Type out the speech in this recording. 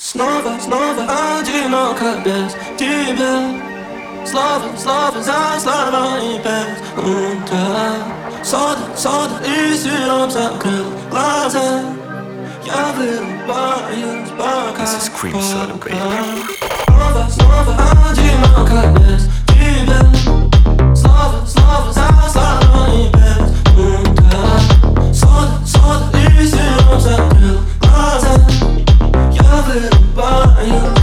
Снова одиноко без тебя. Слово за словами без утра. Сода и сироп закрыл глаза. Я вырубаюсь, пока This is cream soda, baby. Снова одиноко без тебя. Слово за словами без утра. Сода и сироп закрыл глаза. Я вырубаюсь.